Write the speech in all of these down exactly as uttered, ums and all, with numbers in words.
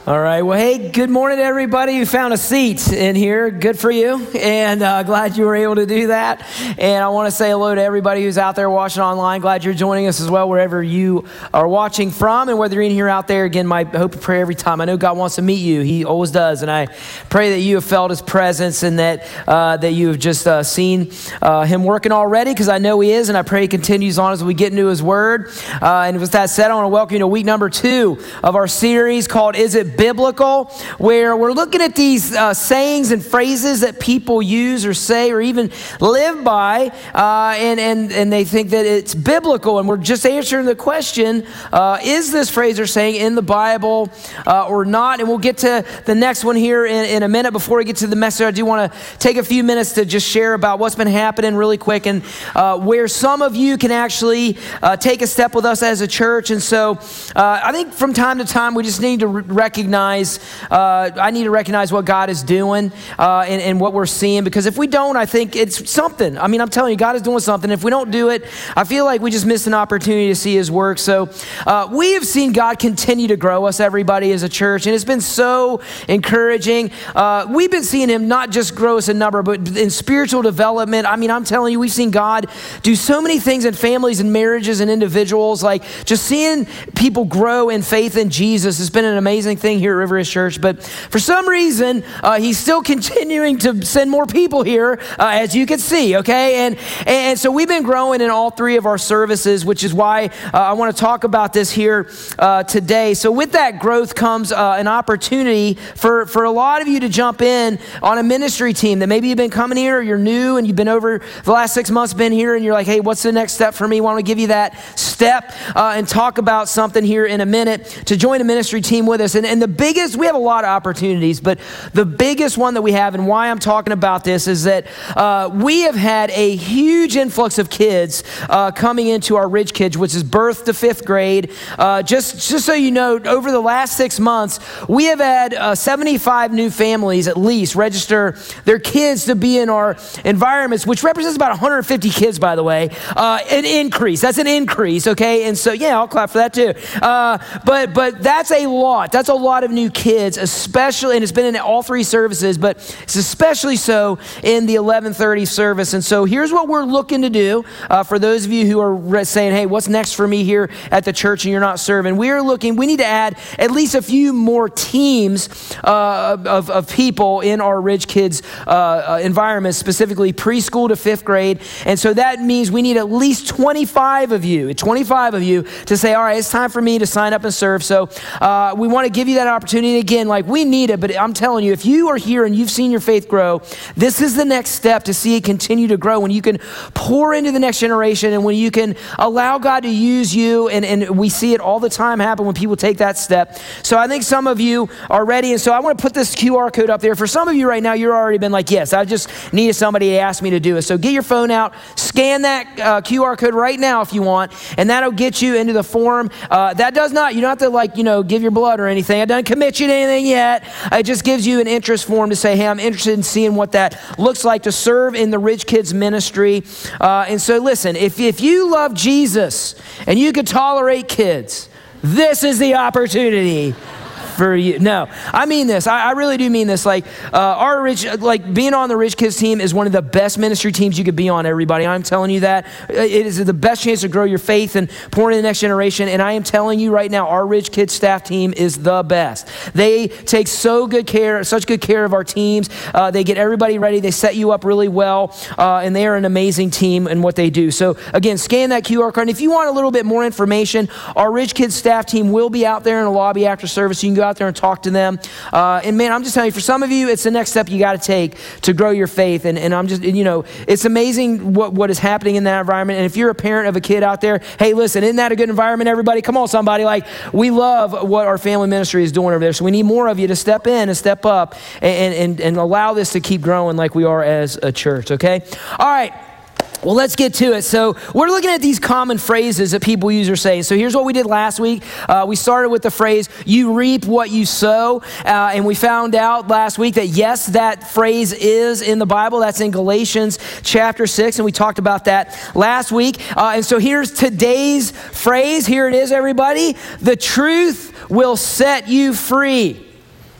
All right. Well, hey, good morning, everybody. You found a seat in here. Good for you. And uh, glad you were able to do that. And I want to say hello to everybody who's out there watching online. Glad you're joining us as well, wherever you are watching from. And whether you're in here or out there, again, my hope and prayer every time. I know God wants to meet you. He always does. And I pray that you have felt his presence and that uh, that you have just uh, seen uh, him working already, because I know he is. And I pray he continues on as we get into his word. Uh, and with that said, I want to welcome you to week number two of our series called Is It Biblical, where we're looking at these uh, sayings and phrases that people use or say or even live by, uh, and, and, and they think that it's biblical. And we're just answering the question, uh, is this phrase or saying in the Bible uh, or not? And we'll get to the next one here in, in a minute. Before we get to the message, I do want to take a few minutes to just share about what's been happening really quick, and uh, where some of you can actually uh, take a step with us as a church. And so uh, I think from time to time, we just need to re- recognize Uh, I need to recognize what God is doing uh, and, and what we're seeing, because if we don't, I think it's something. I mean, I'm telling you, God is doing something. If we don't do it, I feel like we just missed an opportunity to see his work. So uh, we have seen God continue to grow us, everybody, as a church, and it's been so encouraging. Uh, we've been seeing him not just grow us in number, but in spiritual development. I mean, I'm telling you, we've seen God do so many things in families and marriages and individuals. Like just seeing people grow in faith in Jesus has been an amazing thing here at River Church. But for some reason, uh, he's still continuing to send more people here, uh, as you can see, okay? And and so we've been growing in all three of our services, which is why uh, I want to talk about this here uh, today. So with that growth comes uh, an opportunity for, for a lot of you to jump in on a ministry team that maybe you've been coming here, or you're new and you've been over the last six months been here, and you're like, hey, what's the next step for me? I want to give you that step uh, and talk about something here in a minute to join a ministry team with us. And, and the biggest, we have a lot of opportunities, but the biggest one that we have, and why I'm talking about this, is that uh, we have had a huge influx of kids uh, coming into our Ridge Kids, which is birth to fifth grade. Uh, just, just so you know, over the last six months, we have had uh, seventy-five new families at least register their kids to be in our environments, which represents about one hundred fifty kids, by the way. Uh, an increase. That's an increase, okay? And so, yeah, I'll clap for that too. Uh, but but that's a lot. That's a lot of new kids, especially, and it's been in all three services, but it's especially so in the eleven thirty service. And so here's what we're looking to do uh, for those of you who are saying, hey, what's next for me here at the church and you're not serving? We are looking, we need to add at least a few more teams uh, of, of people in our Ridge Kids uh, uh, environment, specifically preschool to fifth grade. And so that means we need at least twenty-five of you, twenty-five of you to say, all right, it's time for me to sign up and serve. So uh, we want to give you that opportunity. Again, like we need it, but I'm telling you, if you are here and you've seen your faith grow, this is the next step to see it continue to grow, when you can pour into the next generation and when you can allow God to use you. And, and we see it all the time happen when people take that step. So I think some of you are ready. And so I want to put this Q R code up there. For some of you right now, you're already been like, yes, I just needed somebody to ask me to do it. So get your phone out, scan that uh, Q R code right now if you want, and that'll get you into the form. Uh, that does not, you don't have to like, you know, give your blood or anything. It doesn't commit you to anything yet. It just gives you an interest form to say, hey, I'm interested in seeing what that looks like to serve in the Ridge Kids ministry. Uh, and so listen, if, if you love Jesus and you could tolerate kids, this is the opportunity for you. No, I mean this. I, I really do mean this. Like uh, our Ridge, like being on the Ridge Kids team is one of the best ministry teams you could be on, everybody. I'm telling you that. It is the best chance to grow your faith and pour into the next generation. And I am telling you right now, our Ridge Kids staff team is the best. They take so good care, such good care of our teams. Uh, they get everybody ready. They set you up really well. Uh, and they are an amazing team in what they do. So again, scan that Q R code. And if you want a little bit more information, our Ridge Kids staff team will be out there in the lobby after service. You can go out there and talk to them. Uh, and man, I'm just telling you, for some of you, it's the next step you got to take to grow your faith. And, and I'm just, and, you know, it's amazing what, what is happening in that environment. And if you're a parent of a kid out there, hey, listen, isn't that a good environment, everybody? Come on, somebody. Like, we love what our family ministry is doing over there. So we need more of you to step in and step up and, and, and allow this to keep growing like we are as a church, okay? All right. Well, let's get to it. So we're looking at these common phrases that people use or say. So here's what we did last week. Uh, we started with the phrase, you reap what you sow. Uh, and we found out last week that yes, that phrase is in the Bible. That's in Galatians chapter six. And we talked about that last week. Uh, and so here's today's phrase. Here it is, everybody. The truth will set you free.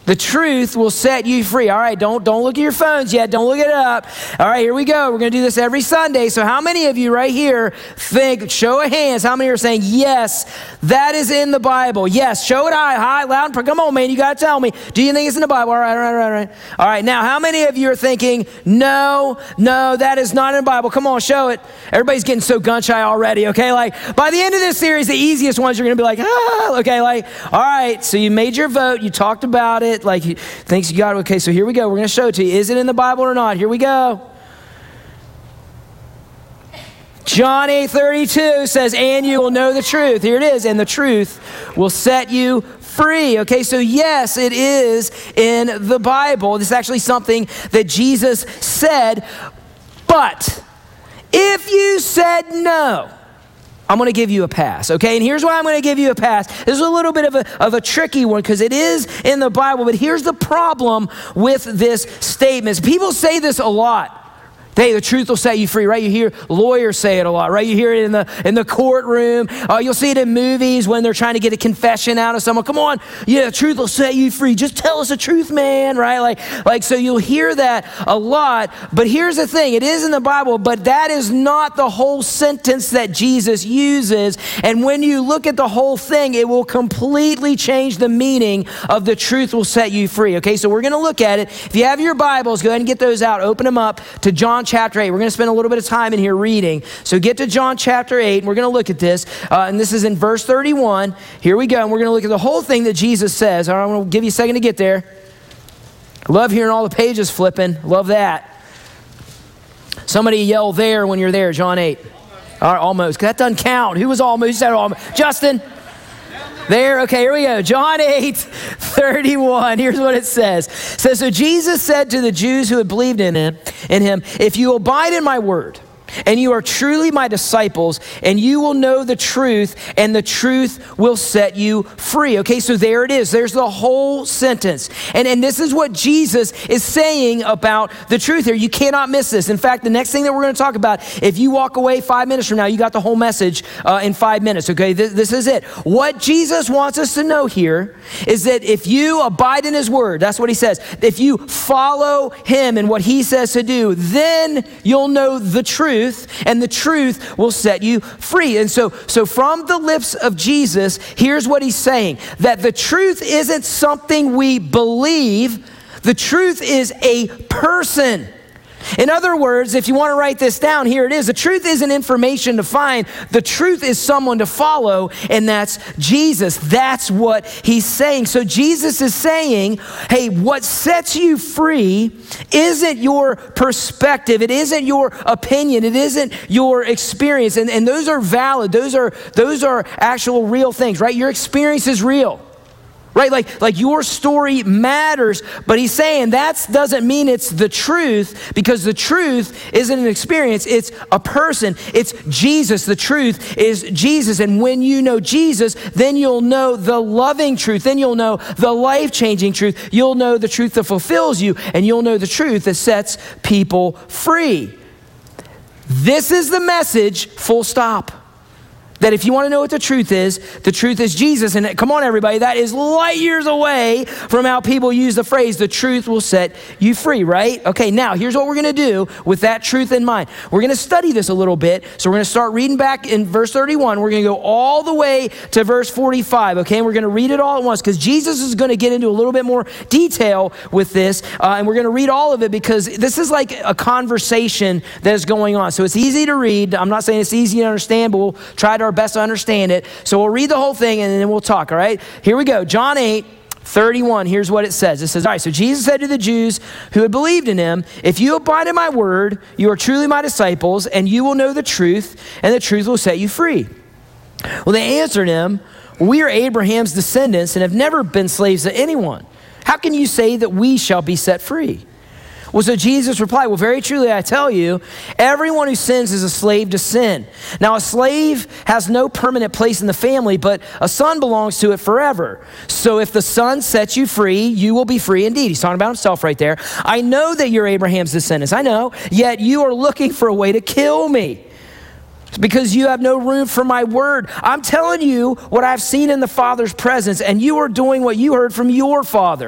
The truth will set you free. All right, don't, don't look at your phones yet. Don't look it up. All right, here we go. We're going to do this every Sunday. So how many of you right here think, show of hands, how many are saying, yes, that is in the Bible? Yes, show it high, high, loud, and proud. Come on, man, you got to tell me. Do you think it's in the Bible? All right, all right, all right, all right. All right, now how many of you are thinking, no, no, that is not in the Bible? Come on, show it. Everybody's getting so gun shy already, okay? Like, by the end of this series, the easiest ones, you're going to be like, ah, okay, like, all right, so you made your vote, you talked about it, like, you thinks you got it. Okay, so here we go. We're going to show it to you. Is it in the Bible or not? Here we go. John eight thirty-two says, and you will know the truth. Here it is. And the truth will set you free. Okay, so yes, it is in the Bible. This is actually something that Jesus said. But if you said no, I'm going to give you a pass, okay? And here's why I'm going to give you a pass. This is a little bit of a, of a tricky one because it is in the Bible, but here's the problem with this statement. People say this a lot. Hey, the truth will set you free, right? You hear lawyers say it a lot, right? You hear it in the in the courtroom. Uh, you'll see it in movies when they're trying to get a confession out of someone. Come on, yeah, the truth will set you free. Just tell us the truth, man, right? Like, like so you'll hear that a lot. But here's the thing. It is in the Bible, but that is not the whole sentence that Jesus uses. And when you look at the whole thing, it will completely change the meaning of the truth will set you free, okay? So we're going to look at it. If you have your Bibles, go ahead and get those out. Open them up to John chapter eight. We're going to spend a little bit of time in here reading. So get to John chapter eight, and we're going to look at this. Uh, and this is in verse thirty-one. Here we go. And we're going to look at the whole thing that Jesus says. All right, I'm going to give you a second to get there. Love hearing all the pages flipping. Love that. Somebody yell there when you're there, John eight. All right, almost. That doesn't count. Who was almost? Who said almost? Justin? There, okay, here we go. John eight thirty-one. Here's what it says. It says, so Jesus said to the Jews who had believed in him, in him, if you abide in my word, and you are truly my disciples, and you will know the truth, and the truth will set you free. Okay, so there it is. There's the whole sentence. And, and this is what Jesus is saying about the truth here. You cannot miss this. In fact, the next thing that we're going to talk about, if you walk away five minutes from now, you got the whole message uh, in five minutes, okay? This, this is it. What Jesus wants us to know here is that if you abide in his word, that's what he says, if you follow him and what he says to do, then you'll know the truth. And the truth will set you free. And so, so from the lips of Jesus, here's what he's saying, that the truth isn't something we believe. The truth is a person. In other words, if you want to write this down, here it is. The truth isn't information to find. The truth is someone to follow, and that's Jesus. That's what he's saying. So Jesus is saying, hey, what sets you free isn't your perspective. It isn't your opinion. It isn't your experience. And, and those are valid. Those are, those are actual real things, right? Your experience is real. Right? Like, like your story matters, but he's saying that doesn't mean it's the truth, because the truth isn't an experience, it's a person. It's Jesus. The truth is Jesus. And when you know Jesus, then you'll know the loving truth. Then you'll know the life-changing truth. You'll know the truth that fulfills you, and you'll know the truth that sets people free. This is the message, full stop. That if you want to know what the truth is, the truth is Jesus. And come on, everybody, that is light years away from how people use the phrase, the truth will set you free, right? Okay, now here's what we're going to do with that truth in mind. We're going to study this a little bit. So we're going to start reading back in verse thirty-one. We're going to go all the way to verse forty-five, okay? And we're going to read it all at once because Jesus is going to get into a little bit more detail with this. Uh, and we're going to read all of it because this is like a conversation that is going on. So it's easy to read. I'm not saying it's easy to understand, but we'll try to our best to understand it. So we'll read the whole thing and then we'll talk, all right? Here we go. John eight thirty-one. Here's what it says. It says, all right, so Jesus said to the Jews who had believed in him, if you abide in my word, you are truly my disciples, and you will know the truth, and the truth will set you free. Well, they answered him, we are Abraham's descendants and have never been slaves to anyone. How can you say that we shall be set free? Well, so Jesus replied, well, very truly I tell you, everyone who sins is a slave to sin. Now, a slave has no permanent place in the family, but a son belongs to it forever. So if the son sets you free, you will be free indeed. He's talking about himself right there. I know that you're Abraham's descendants. I know, yet you are looking for a way to kill me, because you have no room for my word. I'm telling you what I've seen in the Father's presence, and you are doing what you heard from your father.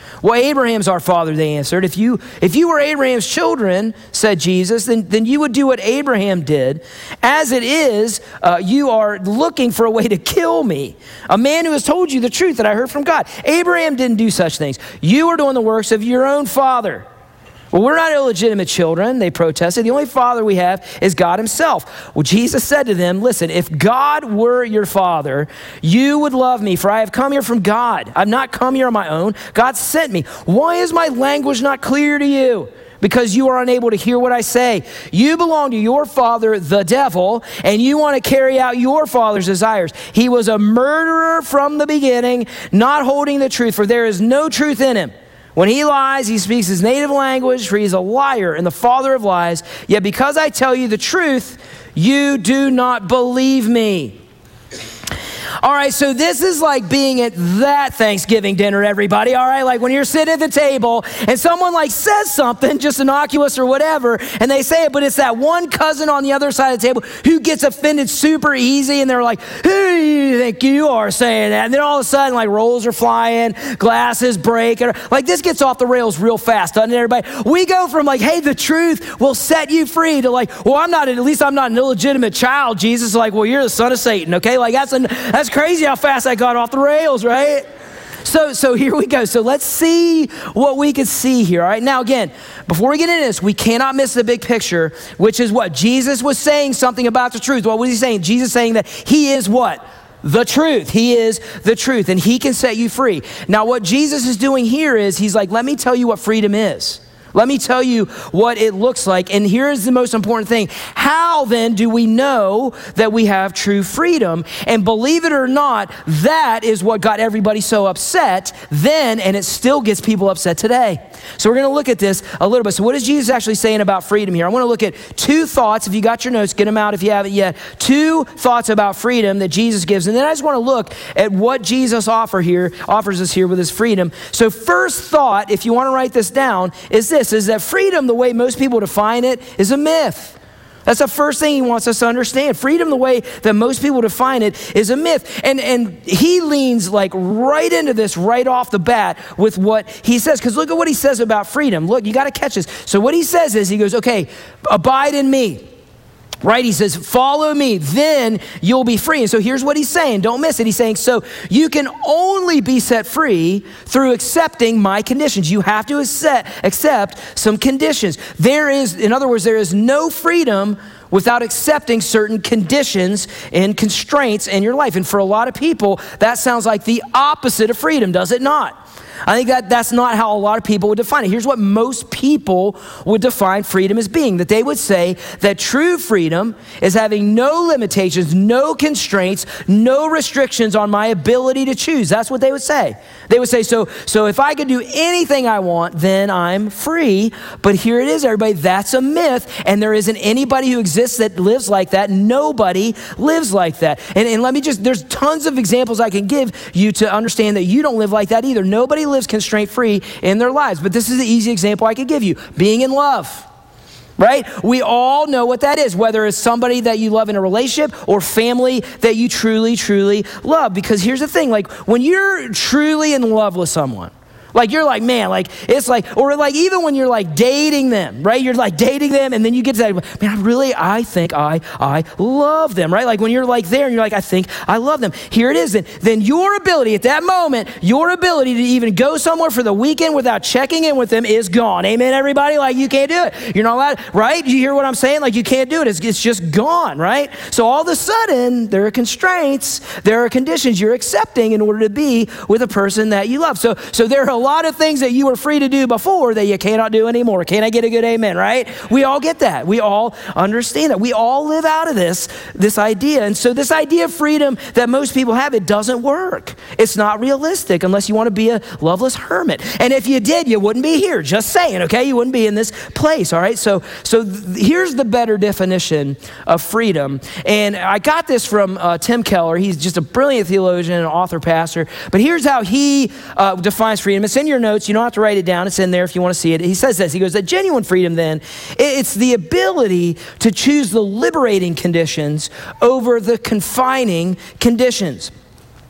Well, Abraham's our father, they answered. If you if you were Abraham's children, said Jesus, then, then you would do what Abraham did. As it is, uh, you are looking for a way to kill me, a man who has told you the truth that I heard from God. Abraham didn't do such things. You are doing the works of your own father. Well, we're not illegitimate children, they protested. The only father we have is God himself. Well, Jesus said to them, listen, if God were your father, you would love me, for I have come here from God. I've not come here on my own. God sent me. Why is my language not clear to you? Because you are unable to hear what I say. You belong to your father, the devil, and you want to carry out your father's desires. He was a murderer from the beginning, not holding the truth, for there is no truth in him. When he lies, he speaks his native language, for he is a liar and the father of lies. Yet because I tell you the truth, you do not believe me. All right, so this is like being at that Thanksgiving dinner, everybody, all right? Like when you're sitting at the table and someone like says something, just innocuous or whatever, and they say it, but it's that one cousin on the other side of the table who gets offended super easy, and they're like, who do you think you are saying that? And then all of a sudden, like rolls are flying, glasses break, and like this gets off the rails real fast, doesn't it, everybody? We go from like, hey, the truth will set you free, to like, well, I'm not, at least I'm not an illegitimate child, Jesus. Like, well, you're the son of Satan, okay? Like that's an, that's crazy how fast I got off the rails, right? So, so here we go. So let's see what we can see here, all right? Now, again, before we get into this, we cannot miss the big picture, which is what? Jesus was saying something about the truth. What was he saying? Jesus saying that he is what? The truth. He is the truth, and he can set you free. Now, what Jesus is doing here is he's like, let me tell you what freedom is. Let me tell you what it looks like. And here's the most important thing. How then do we know that we have true freedom? And believe it or not, that is what got everybody so upset then, and it still gets people upset today. So we're going to look at this a little bit. So what is Jesus actually saying about freedom here? I want to look at two thoughts. If you got your notes, get them out if you haven't yet. Two thoughts about freedom that Jesus gives. And then I just want to look at what Jesus offer here, offers us here with his freedom. So first thought, if you want to write this down, is this. Is that freedom, the way most people define it, is a myth. That's the first thing he wants us to understand. Freedom, the way that most people define it, is a myth. And, and he leans like right into this right off the bat with what he says. Because look at what he says about freedom. Look, you got to catch this. So what he says is, he goes, okay, abide in me. Right? He says, follow me, then you'll be free. And so here's what he's saying. Don't miss it. He's saying, so you can only be set free through accepting my conditions. You have to accept, accept some conditions. There is, in other words, there is no freedom without accepting certain conditions and constraints in your life. And for a lot of people, that sounds like the opposite of freedom, does it not? I think that that's not how a lot of people would define it. Here's what most people would define freedom as being, that they would say that true freedom is having no limitations, no constraints, no restrictions on my ability to choose. That's what they would say. They would say, so, so if I could do anything I want, then I'm free. But here it is, everybody, that's a myth, and there isn't anybody who exists that lives like that. Nobody lives like that. And, and let me just, there's tons of examples I can give you to understand that you don't live like that either. Nobody lives constraint-free in their lives. But this is the easy example I could give you. Being in love. Right? We all know what that is, whether it's somebody that you love in a relationship or family that you truly, truly love. Because here's the thing, like when you're truly in love with someone, like you're like, man, like it's like, or like even when you're like dating them, right? You're like dating them and then you get to that, man, I really, I think I, I love them, right? Like when you're like there and you're like, I think I love them. Here it is then. Then your ability at that moment, your ability to even go somewhere for the weekend without checking in with them is gone. Amen, everybody? Like you can't do it. You're not allowed, right? You hear what I'm saying? Like you can't do it. It's, it's just gone, right? So all of a sudden, there are constraints, there are conditions you're accepting in order to be with a person that you love. So, so there are a lot of things that you were free to do before that you cannot do anymore. Can I get a good amen, right? We all get that. We all understand that. We all live out of this, this idea. And so this idea of freedom that most people have, it doesn't work. It's not realistic unless you want to be a loveless hermit. And if you did, you wouldn't be here. Just saying, okay? You wouldn't be in this place, all right? So, so th- here's the better definition of freedom. And I got this from uh, Tim Keller. He's just a brilliant theologian and author, pastor. But here's how he uh, defines freedom. It's in your notes. You don't have to write it down. It's in there if you want to see it. He says this. He goes, that genuine freedom then, it's the ability to choose the liberating conditions over the confining conditions.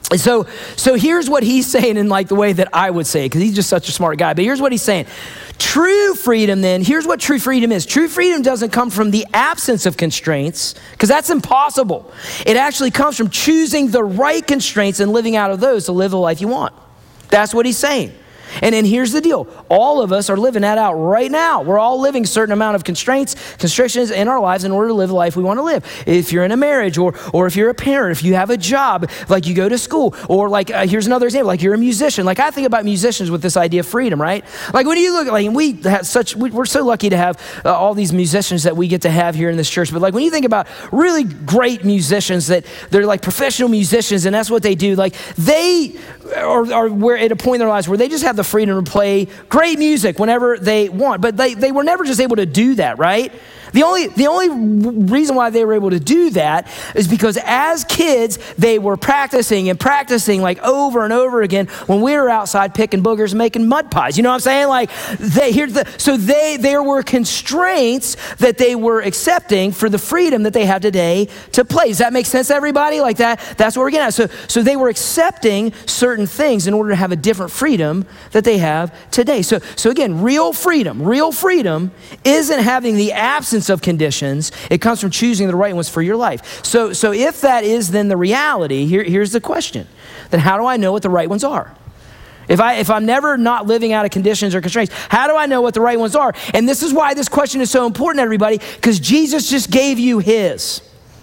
And so, so here's what he's saying in like the way that I would say it, because he's just such a smart guy. But here's what he's saying. True freedom then, here's what true freedom is. True freedom doesn't come from the absence of constraints, because that's impossible. It actually comes from choosing the right constraints and living out of those to live the life you want. That's what he's saying. And then here's the deal. All of us are living that out right now. We're all living a certain amount of constraints, constrictions in our lives in order to live the life we want to live. If you're in a marriage, or or if you're a parent, if you have a job, like you go to school, or like, uh, here's another example, like you're a musician. Like I think about musicians with this idea of freedom, right? Like when you look, like and we have such, we, we're so lucky to have uh, all these musicians that we get to have here in this church. But like when you think about really great musicians that they're like professional musicians and that's what they do, like they are, are where at a point in their lives where they just have the freedom to play great music whenever they want, but they, they were never just able to do that, right? The only, the only reason why they were able to do that is because as kids, they were practicing and practicing like over and over again when we were outside picking boogers and making mud pies. You know what I'm saying? Like they, here's the, so they, there were constraints that they were accepting for the freedom that they have today to play. Does that make sense to everybody? Like that, that's what we're getting at. So, so they were accepting certain things in order to have a different freedom that they have today. So, so again, real freedom, real freedom isn't having the absence of conditions. It comes from choosing the right ones for your life. So, so if that is then the reality, here, here's the question. Then how do I know what the right ones are? If, I, if I'm never not living out of conditions or constraints, how do I know what the right ones are? And this is why this question is so important, everybody, because Jesus just gave you his.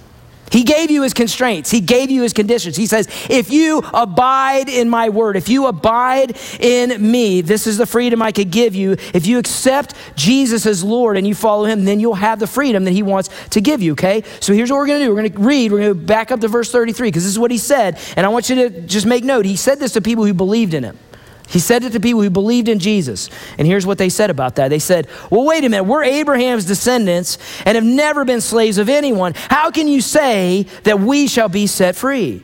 He gave you his constraints. He gave you his conditions. He says, if you abide in my word, if you abide in me, this is the freedom I could give you. If you accept Jesus as Lord and you follow him, then you'll have the freedom that he wants to give you, okay? So here's what we're going to do. We're going to read. We're going to back up to verse thirty-three because this is what he said. And I want you to just make note. He said this to people who believed in him. He said it to people who believed in Jesus. And here's what they said about that. They said, well, wait a minute. We're Abraham's descendants and have never been slaves of anyone. How can you say that we shall be set free?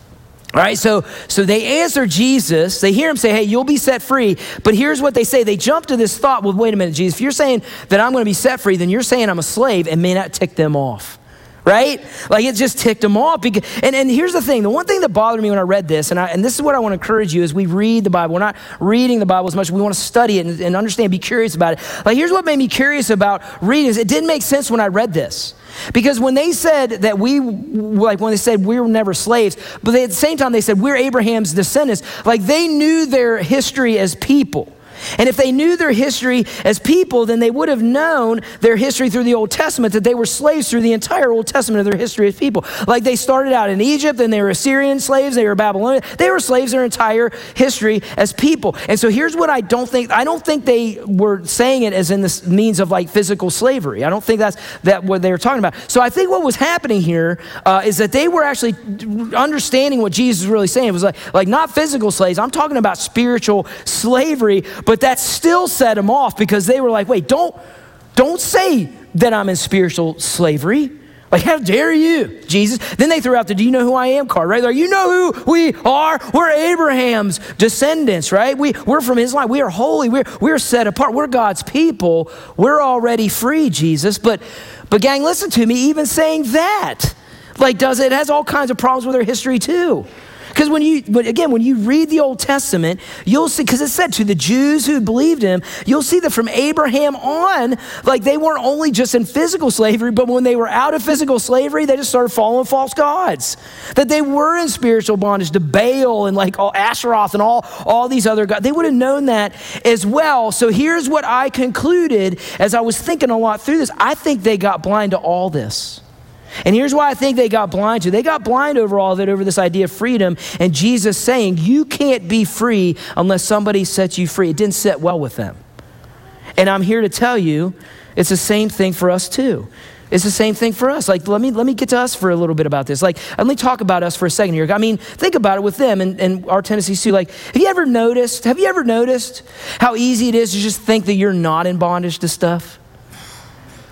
All right, so, so they answer Jesus. They hear him say, hey, you'll be set free. But here's what they say. They jump to this thought, well, wait a minute, Jesus. If you're saying that I'm going to be set free, then you're saying I'm a slave and may not tick them off. Right? Like it just ticked them off. Because, and, and here's the thing. The one thing that bothered me when I read this, and, I, and this is what I want to encourage you as we read the Bible. We're not reading the Bible as much. We want to study it and, and understand, be curious about it. Like here's what made me curious about reading. It didn't make sense when I read this. Because when they said that we, like when they said we were never slaves, but they, at the same time they said we're Abraham's descendants, like they knew their history as people. And if they knew their history as people, then they would have known their history through the Old Testament, that they were slaves through the entire Old Testament of their history as people. Like they started out in Egypt, then they were Assyrian slaves, they were Babylonian. They were slaves their entire history as people. And so here's what I don't think, I don't think they were saying it as in the means of like physical slavery. I don't think that's that what they were talking about. So I think what was happening here uh, is that they were actually understanding what Jesus was really saying. It was like, like not physical slaves. I'm talking about spiritual slavery. But that still set them off because they were like, wait, don't, don't say that I'm in spiritual slavery. Like, how dare you, Jesus? Then they threw out the, do you know who I am card, right? Like, you know who we are? We're Abraham's descendants, right? We, we're from his line. We are holy. We're, we're set apart. We're God's people. We're already free, Jesus. But, but gang, listen to me, even saying that, like, does it has all kinds of problems with their history too. Because when you, but again, when you read the Old Testament, you'll see, because it said to the Jews who believed him, you'll see that from Abraham on, like they weren't only just in physical slavery, but when they were out of physical slavery, they just started following false gods. That they were in spiritual bondage to Baal and like all Asheroth and all, all these other gods. They would have known that as well. So here's what I concluded as I was thinking a lot through this. I think they got blind to all this. And here's why I think they got blind to. They got blind over all of it, over this idea of freedom, and Jesus saying, you can't be free unless somebody sets you free. It didn't sit well with them. And I'm here to tell you, it's the same thing for us too. It's the same thing for us. Like, let me let me get to us for a little bit about this. Like, let me talk about us for a second here. I mean, think about it with them and, and our tendencies too. Like, have you ever noticed, have you ever noticed how easy it is to just think that you're not in bondage to stuff?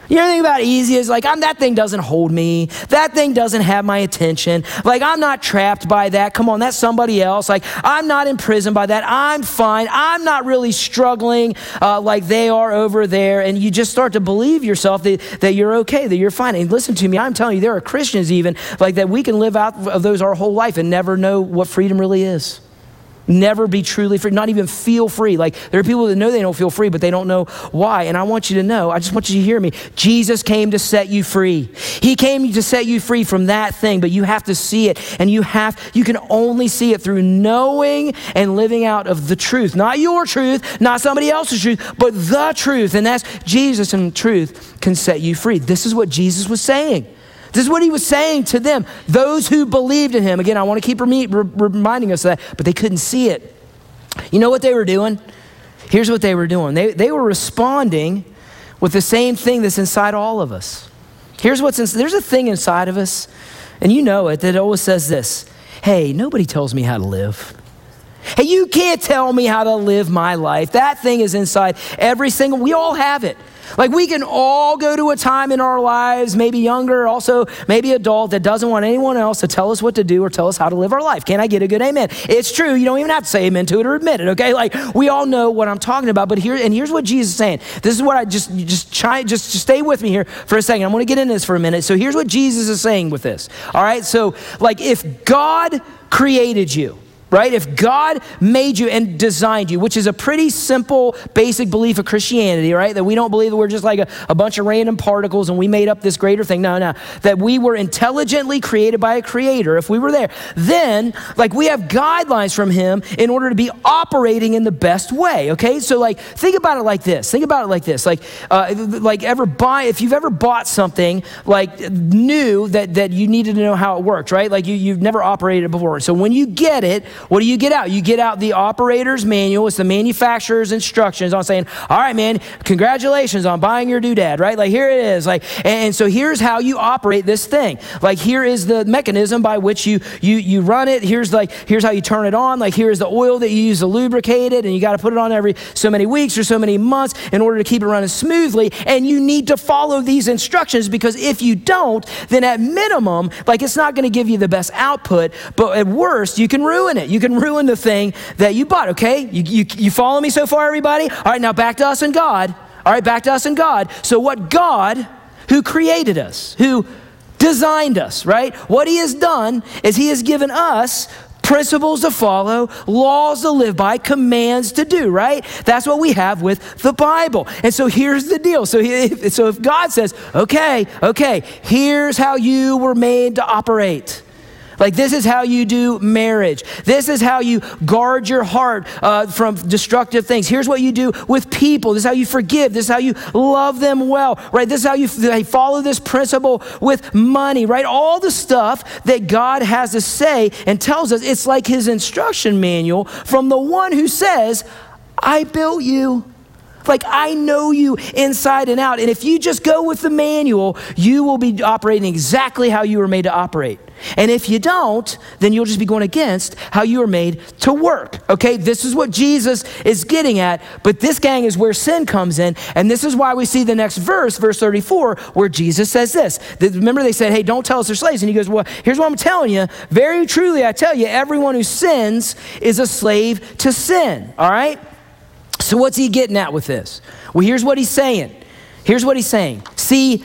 You know, think about easy is like, I'm, that thing doesn't hold me. That thing doesn't have my attention. Like, I'm not trapped by that. Come on, that's somebody else. Like, I'm not imprisoned by that. I'm fine. I'm not really struggling uh, like they are over there. And you just start to believe yourself that, that you're okay, that you're fine. And listen to me, I'm telling you, there are Christians even like that we can live out of those our whole life and never know what freedom really is. Never be truly free, not even feel free. Like, there are people that know they don't feel free, but they don't know why. And I want you to know, I just want you to hear me. Jesus came to set you free. He came to set you free from that thing, but you have to see it. And you have, you can only see it through knowing and living out of the truth. Not your truth, not somebody else's truth, but the truth. And that's Jesus, and truth can set you free. This is what Jesus was saying. This is what he was saying to them, those who believed in him. Again, I want to keep remi- re- reminding us of that, but they couldn't see it. You know what they were doing? Here's what they were doing. They, they were responding with the same thing that's inside all of us. Here's what's inside. There's a thing inside of us, and you know it, that always says this: hey, nobody tells me how to live. Hey, you can't tell me how to live my life. That thing is inside every single, we all have it. Like, we can all go to a time in our lives, maybe younger, also maybe adult, that doesn't want anyone else to tell us what to do or tell us how to live our life. Can I get a good amen? It's true. You don't even have to say amen to it or admit it, okay? Like, we all know what I'm talking about. But here, and here's what Jesus is saying. This is what I just, you just try, just, just stay with me here for a second. I'm going to get into this for a minute. So here's what Jesus is saying with this, all right? So, like, if God created you, right? If God made you and designed you, which is a pretty simple, basic belief of Christianity, right? That we don't believe that we're just like a, a bunch of random particles and we made up this greater thing. No, no. That we were intelligently created by a creator. If we were there, then like we have guidelines from him in order to be operating in the best way, okay? So like, think about it like this. Think about it like this. Like, uh, like ever buy, if you've ever bought something like new that, that you needed to know how it worked, right? Like you, you've never operated it before. So when you get it, what do you get out? You get out the operator's manual. It's the manufacturer's instructions on saying, all right, man, congratulations on buying your doodad, right? Like here it is. Like, and so here's how you operate this thing. Like here is the mechanism by which you you you run it. Here's like, here's how you turn it on. Like here's the oil that you use to lubricate it, and you got to put it on every so many weeks or so many months in order to keep it running smoothly. And you need to follow these instructions, because if you don't, then at minimum, like it's not going to give you the best output, but at worst, you can ruin it. You can ruin the thing that you bought, okay? You, you, you follow me so far, everybody? All right, now back to us and God. All right, back to us and God. So what God, who created us, who designed us, right? What he has done is he has given us principles to follow, laws to live by, commands to do, right? That's what we have with the Bible. And so here's the deal. So, he, so if God says, okay, okay, here's how you were made to operate. Like this is how you do marriage. This is how you guard your heart uh, from destructive things. Here's what you do with people. This is how you forgive. This is how you love them well, right? This is how you follow this principle with money, right? All the stuff that God has to say and tells us, it's like his instruction manual from the one who says, I built you. Like I know you inside and out. And if you just go with the manual, you will be operating exactly how you were made to operate. And if you don't, then you'll just be going against how you were made to work. Okay, this is what Jesus is getting at. But this, gang, is where sin comes in. And this is why we see the next verse, verse thirty-four, where Jesus says this. Remember they said, hey, don't tell us they're slaves. And he goes, well, here's what I'm telling you. Very truly, I tell you, everyone who sins is a slave to sin. All right? So what's he getting at with this? Well, here's what he's saying. Here's what he's saying. See,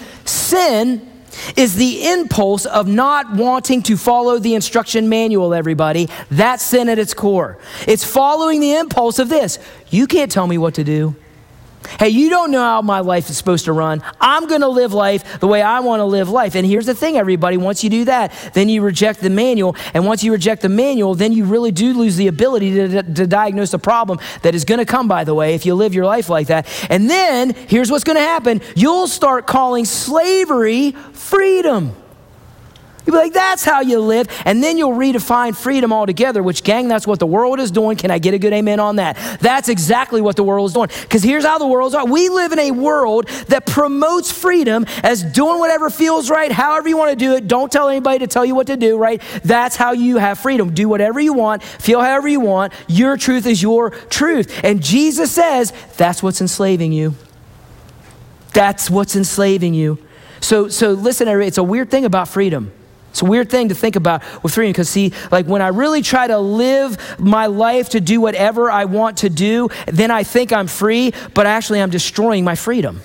sin is the impulse of not wanting to follow the instruction manual, everybody. That's sin at its core. It's following the impulse of this. You can't tell me what to do. Hey, you don't know how my life is supposed to run. I'm going to live life the way I want to live life. And here's the thing, everybody. Once you do that, then you reject the manual. And once you reject the manual, then you really do lose the ability to, to diagnose a problem that is going to come, by the way, if you live your life like that. And then here's what's going to happen. You'll start calling slavery freedom. You'll be like, that's how you live. And then you'll redefine freedom altogether, which, gang, that's what the world is doing. Can I get a good amen on that? That's exactly what the world is doing. Because here's how the world's are. We live in a world that promotes freedom as doing whatever feels right, however you want to do it. Don't tell anybody to tell you what to do, right? That's how you have freedom. Do whatever you want, feel however you want. Your truth is your truth. And Jesus says, that's what's enslaving you. That's what's enslaving you. So, so listen, it's a weird thing about freedom. It's a weird thing to think about with freedom because see, like when I really try to live my life to do whatever I want to do, then I think I'm free, but actually I'm destroying my freedom.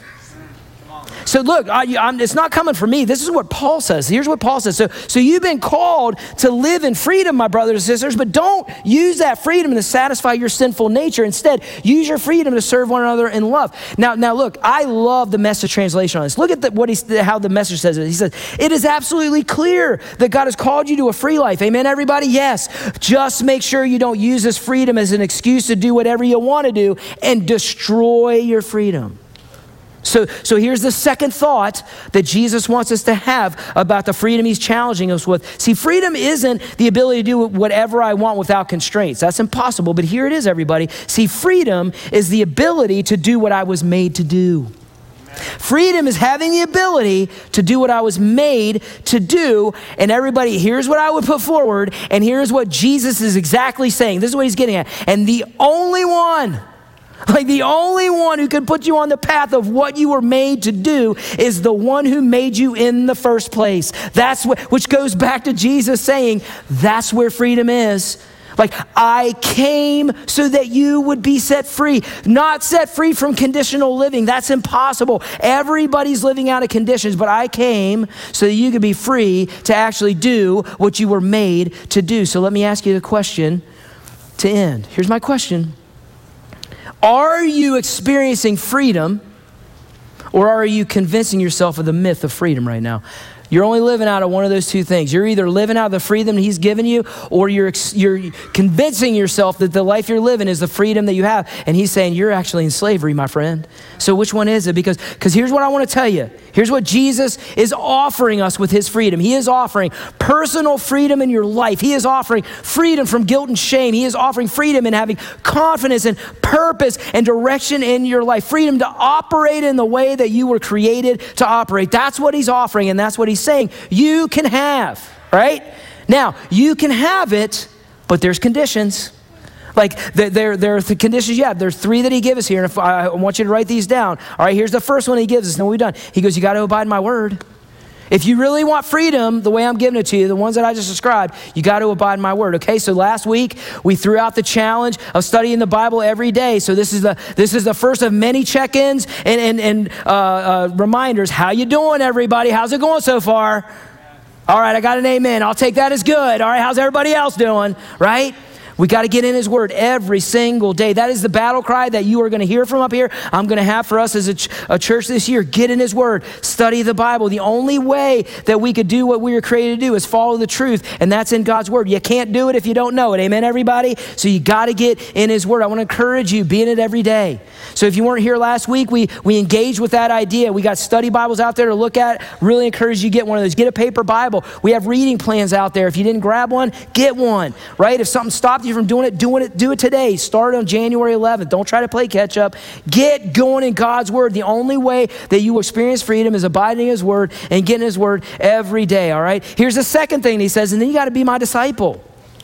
So look, I, I'm, it's not coming from me. This is what Paul says. Here's what Paul says. So, so you've been called to live in freedom, my brothers and sisters, but don't use that freedom to satisfy your sinful nature. Instead, use your freedom to serve one another in love. Now, now look, I love the Message translation on this. Look at the, what he, how the Message says it. He says, it is absolutely clear that God has called you to a free life. Amen, everybody? Yes. Just make sure you don't use this freedom as an excuse to do whatever you want to do and destroy your freedom. So, so here's the second thought that Jesus wants us to have about the freedom he's challenging us with. See, freedom isn't the ability to do whatever I want without constraints. That's impossible, but here it is, everybody. See, freedom is the ability to do what I was made to do. Freedom is having the ability to do what I was made to do. And everybody, here's what I would put forward, and here's what Jesus is exactly saying. This is what he's getting at. And the only one Like the only one who can put you on the path of what you were made to do is the one who made you in the first place. That's what, which goes back to Jesus saying, that's where freedom is. Like, I came so that you would be set free, not set free from conditional living. That's impossible. Everybody's living out of conditions, but I came so that you could be free to actually do what you were made to do. So let me ask you the question to end. Here's my question. Are you experiencing freedom, or are you convincing yourself of the myth of freedom right now? You're only living out of one of those two things. You're either living out of the freedom he's given you, or you're you're convincing yourself that the life you're living is the freedom that you have. And he's saying you're actually in slavery, my friend. So which one is it? Because because here's what I want to tell you. Here's what Jesus is offering us with his freedom. He is offering personal freedom in your life. He is offering freedom from guilt and shame. He is offering freedom in having confidence and purpose and direction in your life. Freedom to operate in the way that you were created to operate. That's what he's offering, and that's what he's saying you can have, right? Now, you can have it, but there's conditions. Like there, there, there are the conditions you have. There's three that he gives us here, and if I, I want you to write these down. All right, here's the first one he gives us, and what we've done. He goes, you got to abide my word. If you really want freedom, the way I'm giving it to you, the ones that I just described, you got to abide my word. Okay, so last week we threw out the challenge of studying the Bible every day. So this is the this is the first of many check-ins and and, and uh, uh, reminders. How you doing, everybody? How's it going so far? All right, I got an amen. I'll take that as good. All right, how's everybody else doing? Right? We got to get in his word every single day. That is the battle cry that you are going to hear from up here. I'm going to have for us as a, ch- a church this year. Get in his word. Study the Bible. The only way that we could do what we were created to do is follow the truth, and that's in God's word. You can't do it if you don't know it. Amen, everybody? So you got to get in his word. I want to encourage you, be in it every day. So if you weren't here last week, we, we engaged with that idea. We got study Bibles out there to look at. Really encourage you to get one of those. Get a paper Bible. We have reading plans out there. If you didn't grab one, get one, right? If something stopped you from doing it, doing it, do it today. Start on January eleventh. Don't try to play catch up. Get going in God's word. The only way that you will experience freedom is abiding in his word and getting his word every day, all right? Here's the second thing he says, and then you got to be my disciple.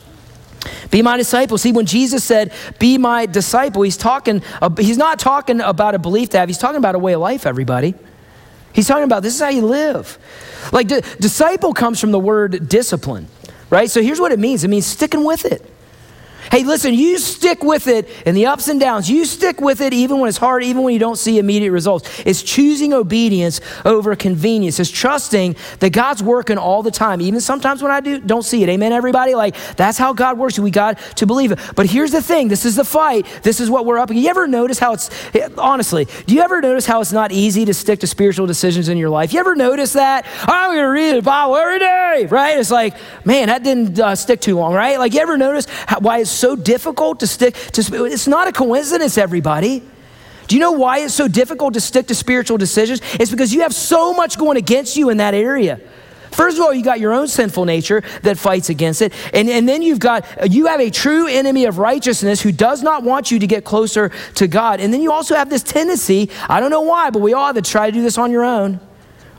Be my disciple. See, when Jesus said, be my disciple, he's talking, uh, he's not talking about a belief to have. He's talking about a way of life, everybody. He's talking about this is how you live. Like di- disciple comes from the word discipline, right? So here's what it means. It means sticking with it. Hey, listen, you stick with it in the ups and downs. You stick with it even when it's hard, even when you don't see immediate results. It's choosing obedience over convenience. It's trusting that God's working all the time, even sometimes when I do don't see it. Amen, everybody? Like, that's how God works. We got to believe it. But here's the thing. This is the fight. This is what we're up against. You ever notice how it's, honestly, do you ever notice how it's not easy to stick to spiritual decisions in your life? You ever notice that? I'm going to read the Bible every day, right? It's like, man, that didn't uh, stick too long, right? Like, you ever notice how, why it's so difficult to stick to, it's not a coincidence, everybody. Do you know why it's so difficult to stick to spiritual decisions? It's because you have so much going against you in that area. First of all, you got your own sinful nature that fights against it. And, and then you've got, you have a true enemy of righteousness who does not want you to get closer to God. And then you also have this tendency, I don't know why, but we all have to try to do this on your own.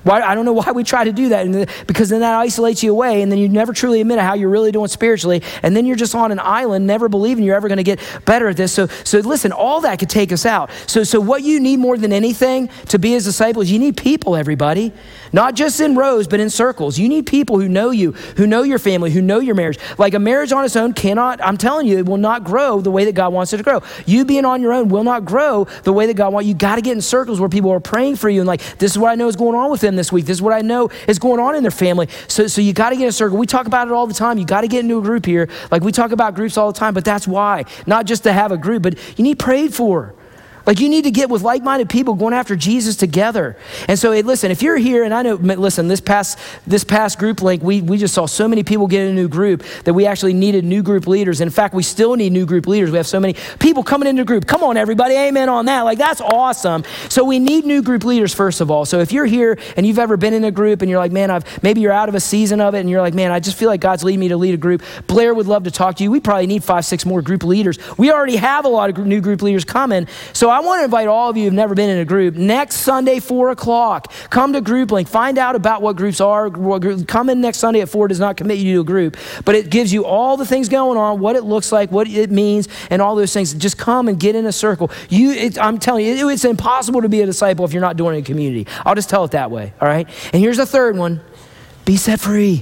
Why, I don't know why we try to do that, and the, because then that isolates you away, and then you never truly admit how you're really doing spiritually, and then you're just on an island, never believing you're ever going to get better at this. So, so listen, all that could take us out. So, so what you need more than anything to be his disciples, you need people, everybody. Not just in rows, but in circles. You need people who know you, who know your family, who know your marriage. Like a marriage on its own cannot, I'm telling you, it will not grow the way that God wants it to grow. You being on your own will not grow the way that God wants. You got to get in circles where people are praying for you and like, this is what I know is going on with them this week. This is what I know is going on in their family. So, so you got to get in a circle. We talk about it all the time. You got to get into a group here. Like we talk about groups all the time, but that's why. Not just to have a group, but you need prayed for. Like you need to get with like-minded people going after Jesus together. And so, hey, listen, if you're here, and I know, listen, this past this past group link, we, we just saw so many people get in a new group that we actually needed new group leaders. In fact, we still need new group leaders. We have so many people coming into the group. Come on, everybody, amen on that. Like that's awesome. So we need new group leaders, first of all. So if you're here and you've ever been in a group and you're like, man, I've maybe you're out of a season of it and you're like, man, I just feel like God's leading me to lead a group. Blair would love to talk to you. We probably need five, six more group leaders. We already have a lot of new group leaders coming. So I want to invite all of you who've never been in a group, next Sunday, four o'clock, come to Group Link, find out about what groups are. Come in next Sunday at four does not commit you to a group, but it gives you all the things going on, what it looks like, what it means, and all those things. Just come and get in a circle. You, it, I'm telling you, it, it's impossible to be a disciple if you're not doing it in community. I'll just tell it that way, all right? And here's the third one, be set free.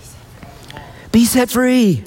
Be set free.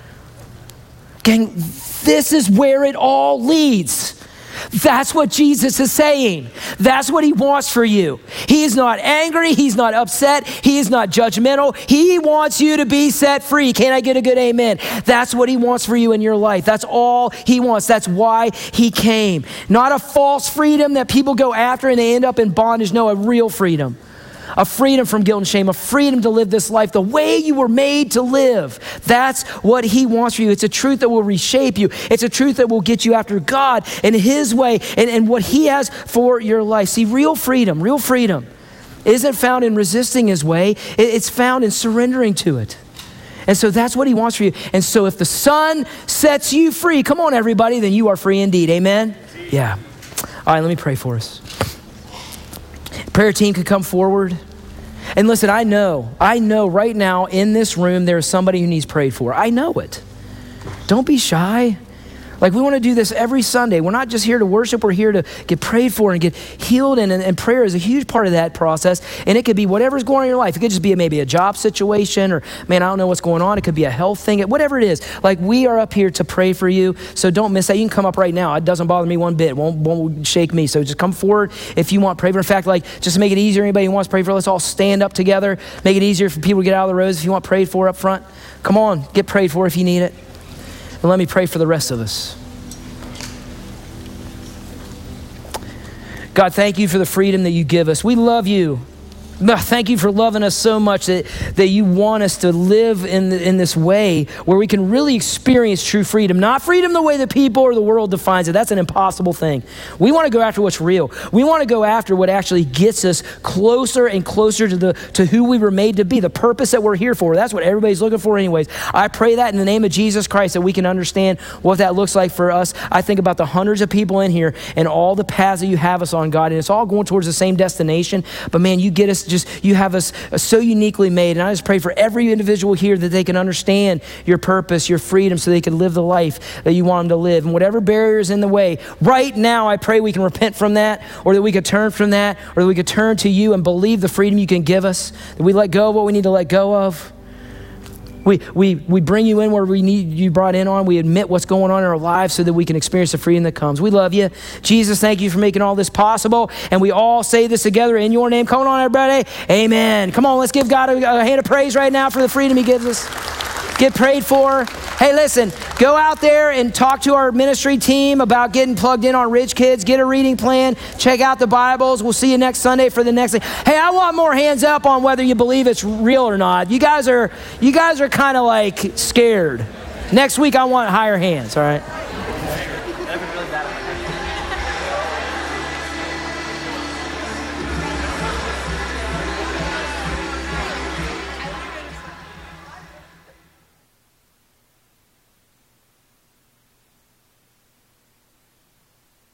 Gang, this is where it all leads. That's what Jesus is saying. That's what he wants for you. He is not angry. He's not upset. He is not judgmental. He wants you to be set free. Can I get a good amen? That's what he wants for you in your life. That's all he wants. That's why he came. Not a false freedom that people go after and they end up in bondage. No, a real freedom. A freedom from guilt and shame, a freedom to live this life the way you were made to live. That's what he wants for you. It's a truth that will reshape you. It's a truth that will get you after God and his way and, and what he has for your life. See, real freedom, real freedom isn't found in resisting his way. It's found in surrendering to it. And so that's what he wants for you. And so if the Son sets you free, come on everybody, then you are free indeed. Amen? Yeah. All right, let me pray for us. Prayer team could come forward. And listen, I know, I know right now in this room, there's somebody who needs prayed for. I know it. Don't be shy. Like we want to do this every Sunday. We're not just here to worship. We're here to get prayed for and get healed. And, and, and prayer is a huge part of that process. And it could be whatever's going on in your life. It could just be a, maybe a job situation or, man, I don't know what's going on. It could be a health thing, whatever it is. Like we are up here to pray for you. So don't miss that. You can come up right now. It doesn't bother me one bit. It won't, won't shake me. So just come forward if you want prayer for. In fact, like just to make it easier, anybody who wants to pray for, let's all stand up together. Make it easier for people to get out of the rows. If you want prayed for up front, come on, get prayed for if you need it. And let me pray for the rest of us. God, thank you for the freedom that you give us. We love you. Thank you for loving us so much that, that you want us to live in, the, in this way where we can really experience true freedom. Not freedom the way that people or the world defines it. That's an impossible thing. We want to go after what's real. We want to go after what actually gets us closer and closer to, the, to who we were made to be, the purpose that we're here for. That's what everybody's looking for anyways. I pray that in the name of Jesus Christ that we can understand what that looks like for us. I think about the hundreds of people in here and all the paths that you have us on, God, and it's all going towards the same destination. But man, you get us just, you have us so uniquely made. And I just pray for every individual here that they can understand your purpose, your freedom, so they can live the life that you want them to live. And whatever barrier is in the way, right now, I pray we can repent from that, or that we could turn from that, or that we could turn to you and believe the freedom you can give us, that we let go of what we need to let go of. We, we, we bring you in where we need you brought in on. We admit what's going on in our lives so that we can experience the freedom that comes. We love you. Jesus, thank you for making all this possible. And we all say this together in your name. Come on, everybody. Amen. Come on, let's give God a, a hand of praise right now for the freedom he gives us. Get prayed for. Hey, listen, go out there and talk to our ministry team about getting plugged in on Rich Kids. Get a reading plan. Check out the Bibles. We'll see you next Sunday for the next thing. Hey, I want more hands up on whether you believe it's real or not. You guys are, you guys are kind of like scared. Next week, I want higher hands, all right?